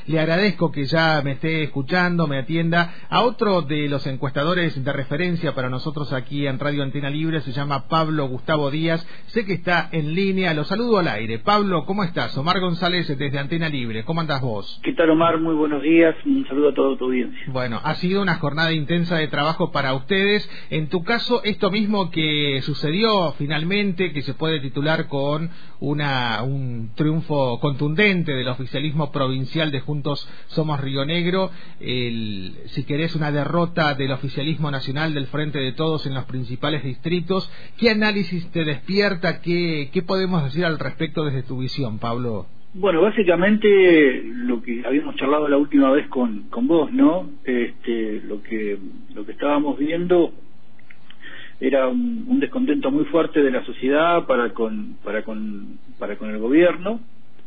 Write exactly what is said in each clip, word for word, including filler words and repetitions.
Le agradezco que ya me esté escuchando, me atienda. A otro de los encuestadores de referencia para nosotros aquí en Radio Antena Libre, se llama Pablo Gustavo Díaz. Sé que está en línea, lo saludo al aire. Pablo, ¿cómo estás? Omar González desde Antena Libre. ¿Cómo andás vos? ¿Qué tal, Omar? Muy buenos días. Un saludo a toda tu audiencia. Bueno, ha sido una jornada intensa de trabajo para ustedes. En tu caso, esto mismo que sucedió finalmente, que se puede titular con una un triunfo contundente del oficialismo provincial de Juntos Somos Río Negro, el, si querés, una derrota del oficialismo nacional del Frente de Todos en los principales distritos. ¿Qué análisis te despierta? ¿Qué, qué podemos decir al respecto desde tu visión, Pablo? Bueno, básicamente lo que habíamos charlado la última vez con, con vos, ¿no? Este, lo que lo que estábamos viendo era un, un descontento muy fuerte de la sociedad para con para con para con el gobierno,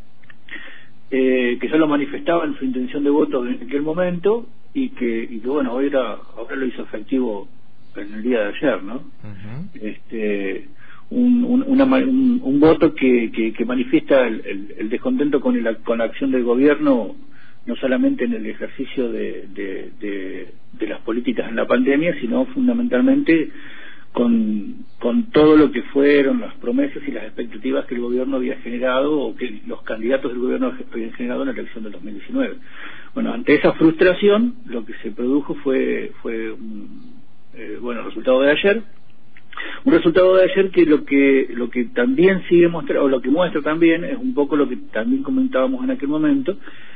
eh, que ya lo manifestaba en su intención de voto en aquel momento y que y que bueno, hoy era, ahora lo hizo efectivo en el día de ayer, ¿no? Uh-huh. Este Un, un, una, un, un voto que, que, que manifiesta el, el, el descontento con, el, con la acción del gobierno, no solamente en el ejercicio de, de, de, de las políticas en la pandemia, sino fundamentalmente con, con todo lo que fueron las promesas y las expectativas que el gobierno había generado o que los candidatos del gobierno habían generado en la elección del dos mil diecinueve. Bueno, ante esa frustración, lo que se produjo fue, fue un, eh, bueno, el resultado de ayer. Un resultado de ayer que lo que lo que también sigue mostrando, o lo que muestra también, es un poco lo que también comentábamos en aquel momento,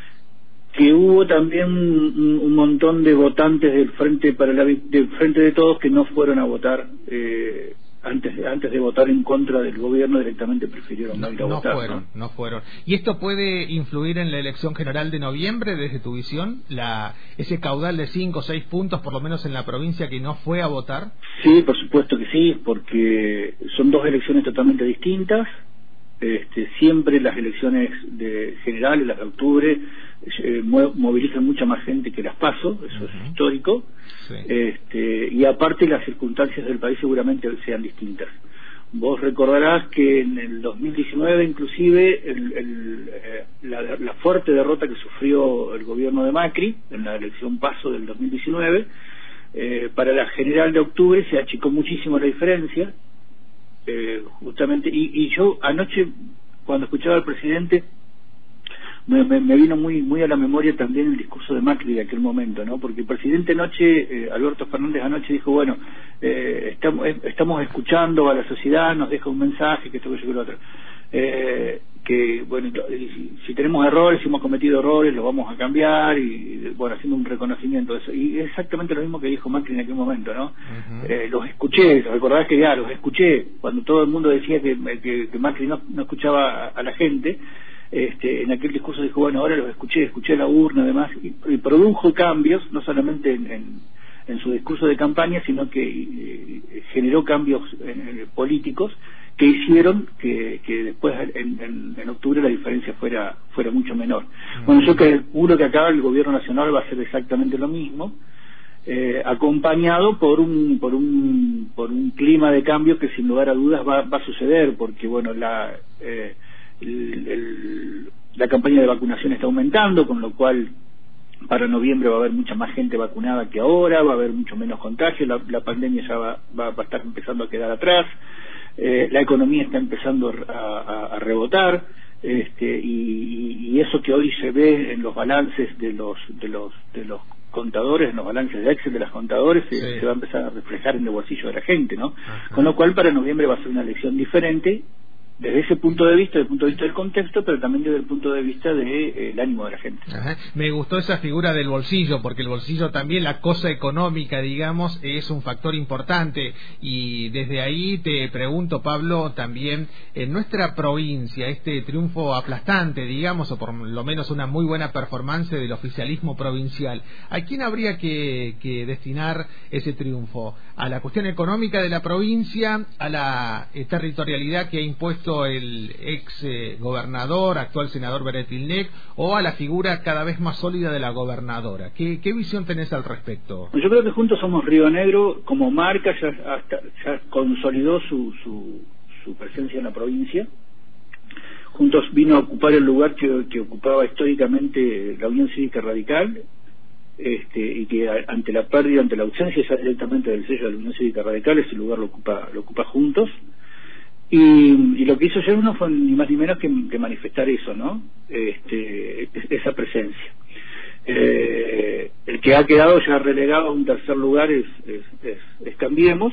que hubo también un, un montón de votantes del Frente para la del Frente de Todos que no fueron a votar eh, antes de, antes de votar en contra del gobierno, directamente prefirieron no, no ir a no votar. Fueron, ¿no? no fueron. ¿Y esto puede influir en la elección general de noviembre desde tu visión? La, ese caudal de cinco o seis puntos, por lo menos en la provincia, que no fue a votar. Sí, por supuesto que sí, porque son dos elecciones totalmente distintas. Este, siempre las elecciones de generales, las de octubre, eh, movilizan mucha más gente que las PASO, eso uh-huh. es histórico. Sí. Este, y aparte las circunstancias del país seguramente sean distintas. Vos recordarás que en el dos mil diecinueve inclusive el, el, eh, la, la fuerte derrota que sufrió el gobierno de Macri en la elección PASO del dos mil diecinueve, eh, para la general de octubre se achicó muchísimo la diferencia. Eh, justamente y, y yo anoche cuando escuchaba al presidente me, me, me vino muy muy a la memoria también el discurso de Macri de aquel momento, ¿no? Porque el presidente anoche, eh, Alberto Fernández anoche dijo, bueno, eh, estamos, eh, estamos escuchando a la sociedad, nos deja un mensaje, que esto, que yo, que lo otro, eh, que bueno, si, si tenemos errores, si hemos cometido errores, los vamos a cambiar, y bueno, haciendo un reconocimiento de eso. Y es exactamente lo mismo que dijo Macri en aquel momento, ¿no? Uh-huh. eh, los escuché, recordás que ya los escuché cuando todo el mundo decía que, que, que Macri no, no escuchaba a, a la gente. Este, en aquel discurso dijo, bueno, ahora los escuché, escuché la urna además, y, y produjo cambios, no solamente en, en, en su discurso de campaña, sino que eh, generó cambios eh, políticos que hicieron que, que después en, en, en octubre la diferencia fuera fuera mucho menor. Uh-huh. Bueno, yo calculo que acá el gobierno nacional va a hacer exactamente lo mismo, eh, acompañado por un por un por un clima de cambio que sin lugar a dudas va, va a suceder, porque bueno, la eh, el, el, la campaña de vacunación está aumentando, con lo cual para noviembre va a haber mucha más gente vacunada que ahora, va a haber mucho menos contagio, la, la pandemia ya va, va, va a estar empezando a quedar atrás, eh, la economía está empezando a, a, a rebotar, este, y, y eso que hoy se ve en los balances de los de los de los contadores, en los balances de Excel de los contadores, sí. se, se va a empezar a reflejar en el bolsillo de la gente, ¿no? Ajá. Con lo cual para noviembre va a ser una elección diferente desde ese punto de vista, desde el punto de vista del contexto, pero también desde el punto de vista del de, eh, ánimo de la gente. Ajá. Me gustó esa figura del bolsillo, porque el bolsillo también, la cosa económica, digamos, es un factor importante. Y desde ahí te pregunto, Pablo, también en nuestra provincia, este triunfo aplastante, digamos, o por lo menos una muy buena performance del oficialismo provincial, ¿a quién habría que, que destinar ese triunfo? ¿A la cuestión económica de la provincia, a la eh, territorialidad que ha impuesto el ex eh, gobernador, actual senador Beretilnec, o a la figura cada vez más sólida de la gobernadora? ¿Qué, qué visión tenés al respecto? Yo creo que Juntos Somos Río Negro, como marca, ya, hasta, ya consolidó su, su, su presencia en la provincia. Juntos vino a ocupar el lugar que, que ocupaba históricamente la Unión Cívica Radical, este, y que a, ante la pérdida, ante la ausencia ya directamente del sello de la Unión Cívica Radical, ese lugar lo ocupa, lo ocupa Juntos. Y, y lo que hizo ayer uno fue ni más ni menos que, que manifestar eso, ¿no? Este, esa presencia. Eh, el que ha quedado ya relegado a un tercer lugar es, es, es, es Cambiemos,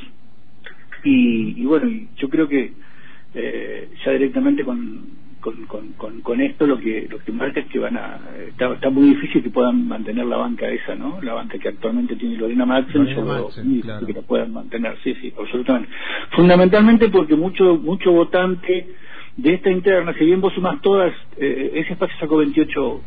y, y bueno, yo creo que eh, ya directamente con Con, con, con, con esto lo que lo que marca es que van a está, está muy difícil que puedan mantener la banca esa, ¿no? La banca que actualmente tiene Lorena Madsen, yo veo muy difícil claro. que la puedan mantener, sí, sí, absolutamente. Fundamentalmente porque mucho mucho votante de esta interna, si bien vos sumás todas, eh, ese espacio sacó veintiocho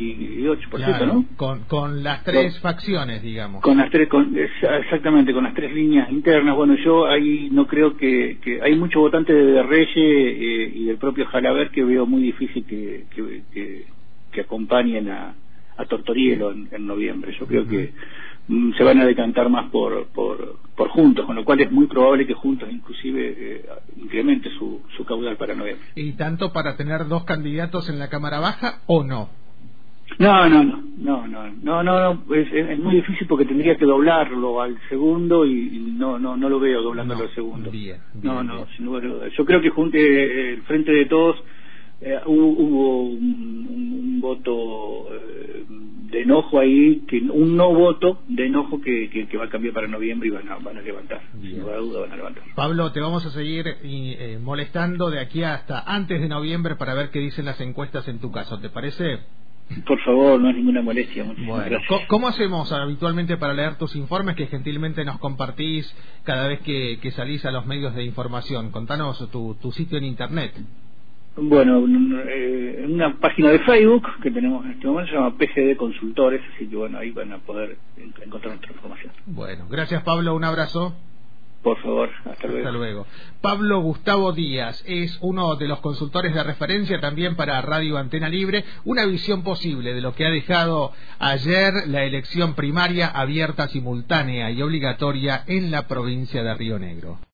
por ciento, claro, ¿no? Con, con las tres con, facciones, digamos. Con las tres, con, exactamente, con las tres líneas internas. Bueno, yo ahí no creo que, que hay mucho votante de Reyes eh, y del propio Jalaber que veo muy difícil que, que, que, que acompañen a, a Tortorielo en, en noviembre. Yo creo uh-huh. que mm, se van a decantar más por, por por Juntos, con lo cual es muy probable que Juntos inclusive eh, incremente su, su caudal para noviembre. ¿Y tanto para tener dos candidatos en la Cámara Baja o no? No, no, no, no, no, no, no, no es, es muy difícil porque tendría que doblarlo al segundo y, y no, no, no lo veo doblándolo no, al segundo. Bien, bien, no, no, bien. sin lugar a dudas. Yo creo que junte eh, el Frente de Todos eh, hubo, hubo un, un, un voto eh, de enojo ahí, que un no voto de enojo que, que, que va a cambiar para noviembre y van a, van a levantar. Bien. Sin lugar a dudas van a levantar. Pablo, te vamos a seguir eh, molestando de aquí hasta antes de noviembre para ver qué dicen las encuestas en tu caso, ¿te parece? Por favor, no es ninguna molestia. Bueno, gracias. ¿Cómo hacemos habitualmente para leer tus informes que gentilmente nos compartís cada vez que, que salís a los medios de información? Contanos tu, tu sitio en internet. Bueno, eh, en una página de Facebook que tenemos en este momento se llama P G D Consultores, así que bueno, ahí van a poder encontrar nuestra información. Bueno, gracias Pablo, un abrazo. Por favor, hasta luego. Hasta luego. Pablo Gustavo Díaz es uno de los consultores de referencia también para Radio Antena Libre, una visión posible de lo que ha dejado ayer la elección primaria abierta, simultánea y obligatoria en la provincia de Río Negro.